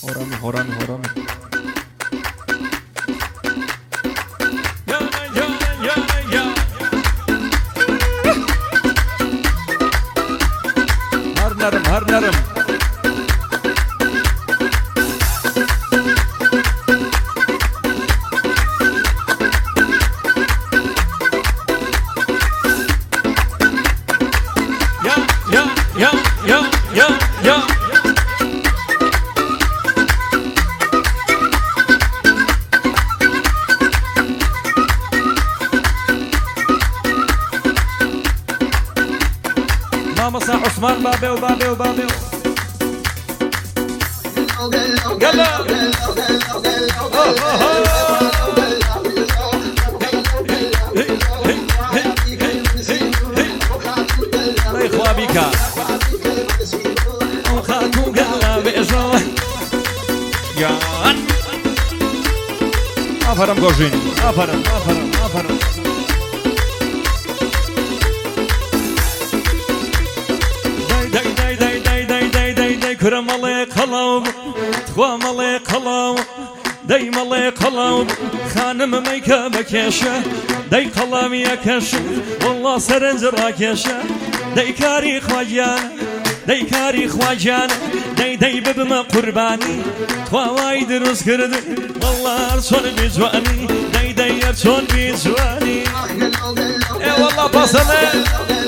هرامي هرامي هرامي هر نرم هر نرم مصا عثمان بابي وبابي وبابي يلا اخوا بك وخاتو قلبي ازوا جان افرم جوجين افرم افرم افرم كرة ملك خلاو تخوا ملك خلاو داي ملك خلاو خانم ميكا بكيشة داي خلام يا كشة والله سرنزر كيشة داي كاري خواجان داي كاري خواجان داي ببما قرباني تخوا وايد روز كرد والله ارسون بجواني داي ارسون بجواني اي والله بصلي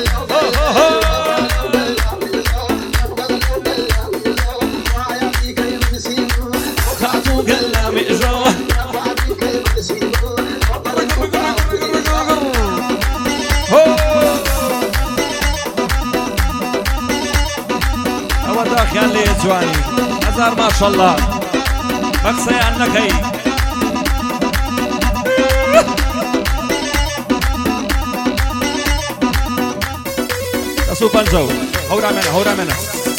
كان لي جواني هزار ما شاء الله بقصي عنك هي تسو بنزو هورا منا هورا منا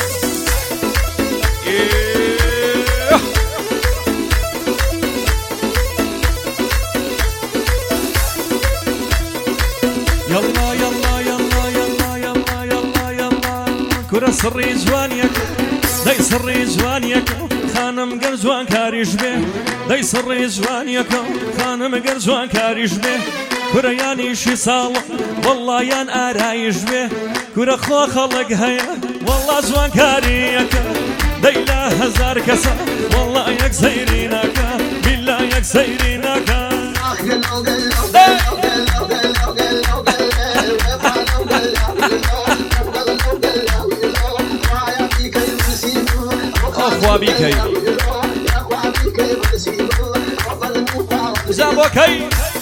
يلا يلا يلا يلا يلا يلا يلا كرة سري جوانيك داي سري جوانيك خانم قر جوان كاريش به داي سري جوانيك خانم قر جوان كاريش به كرة ياني شي صالح والله يان آرايش به كرة خو خلق هيا والله جوان كاريك داي لا هزار كسا والله يك زيرينك بالله يك زيرينك أخوا بيكي زابوكي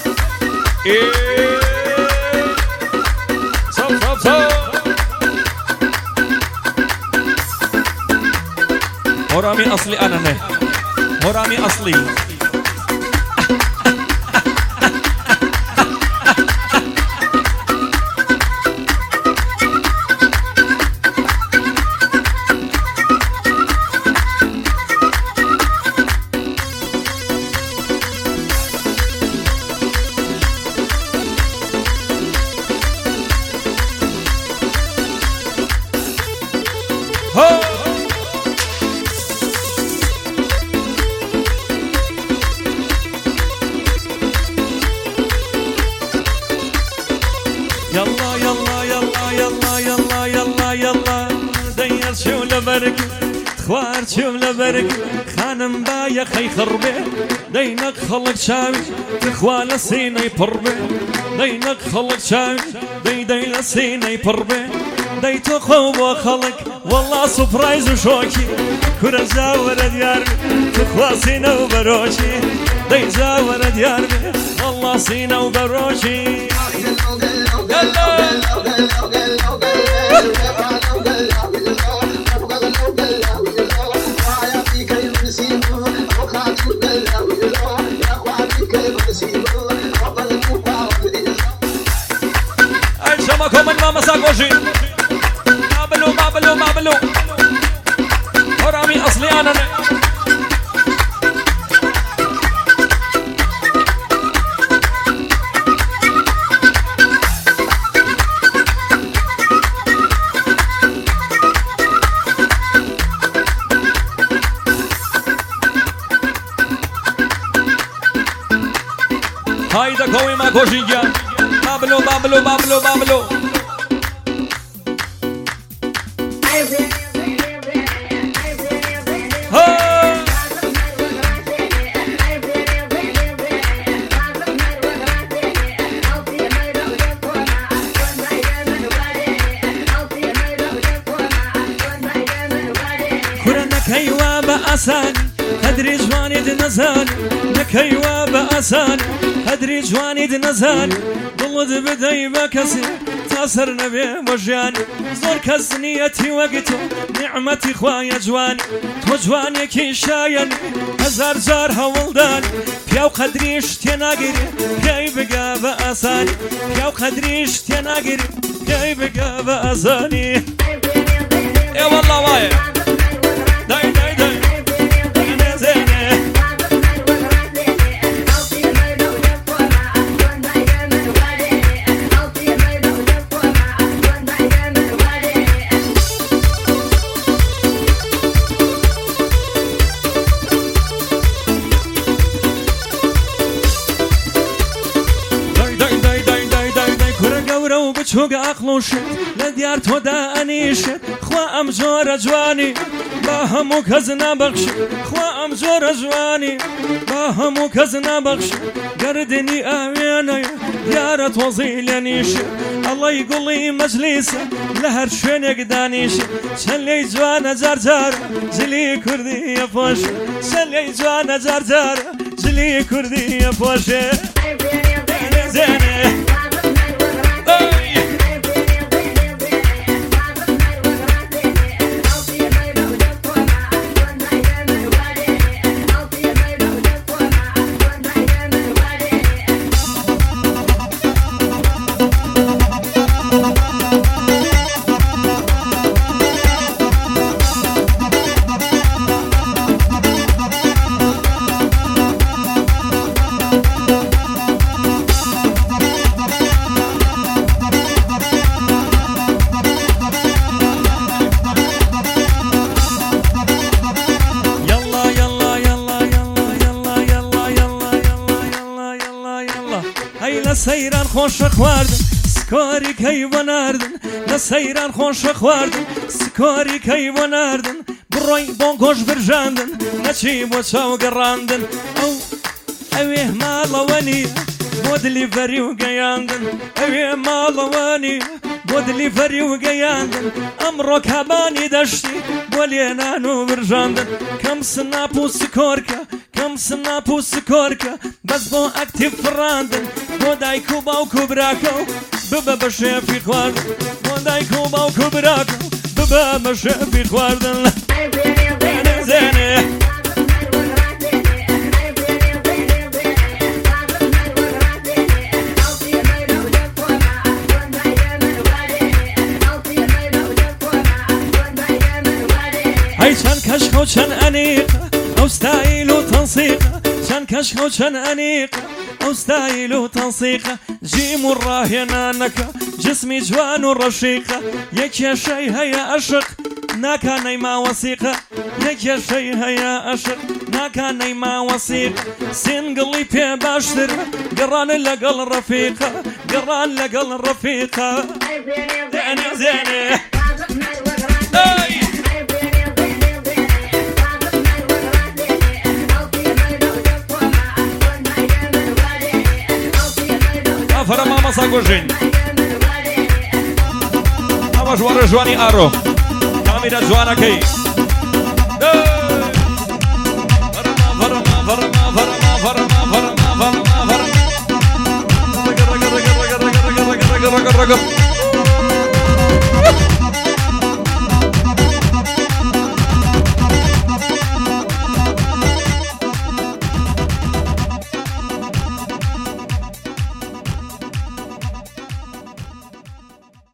صف صف صف هرامي أصلي أنا نه هرامي أصلي يلا يلا يلا يلا يلا يلا يلا دير شو لبرك خوار شو لبرك خانم بايا خي خربي دينك خلق شاوي تخوال سيني بربي دينك خلق شاوي دي لسيني بربي دي تخوب وخلق والله سبرايز وشوكي كرة زاورة دياربي تخوا سينا وبروشي دي زاورة دياربي والله سينا وبروشي شمكم من ماما ساقوشي ما بلو هرامي أصلي أنا خوي ما كوشيجا بابلو بابلو بابلو بابلو كيوا بأسان هدري جواني دنزان نكيوا بأسان هدري جواني دنزان ضلد بدي بكسي تاسر نبي وجاني زور كزنيتي وقتو نعمتي خوايا جواني تو جواني كي شايني هزار جار هولداني بياو قدريش تناقري بياي بقى بأساني بياو قدريش تناقري بياي بقى بأساني يا والله وايا داي داي داي أنا زينة بچوق عقلوشت لديار تودا انيشت خوا ام جور جواني باهمو كزنا بخش خوا ام جور جواني باهمو كزنا بخش قردني اويني ديارة وزيلنيش الله يقول لي مجلسه لهر شوين يقدانيش شلي جوانا جرجار جلي كردي يا فوش شلي جوانا جرجار جلي كردي يا فوش زينه سيران خوش خواردن سكاري كي وناردن لسيران خوش خواردن سكاري كي وناردن بروي بونكوش برجاندن نشي بوشاو قراندن اويه مالواني بودلي فري وقياندن اويه مالواني بودلي فري وقياندن امرو كاباني دشتي بولينانو برجاندن كم سنابو سكوركا كم سنابو سكوركا بس بو اكتيف فراندن بو دايكو باوكو براكو ببا بشافي خواردن بو دايكو باوكو براكو ببا بشافي خواردن زينه هاي شان كشخ وشان أنيق أو ستايل وتنسيق شان كشخ وشان أنيق أو ستايل وتنسيق جيم الراهنانك جسمي جوان ورشيقة يك يا شي هيا أشق ناكا نيما وثيقة يك يا شي هيا أشق ناكا نيما وثيقة سنقلي بي باشتر قران لقل رفيقة قران لقل رفيقة زينة زينة فرما مساقوشين أما جوار جواني آرو كاميرا جوانا كي فرما فرما فرما فرما فرما فرما فرما فرما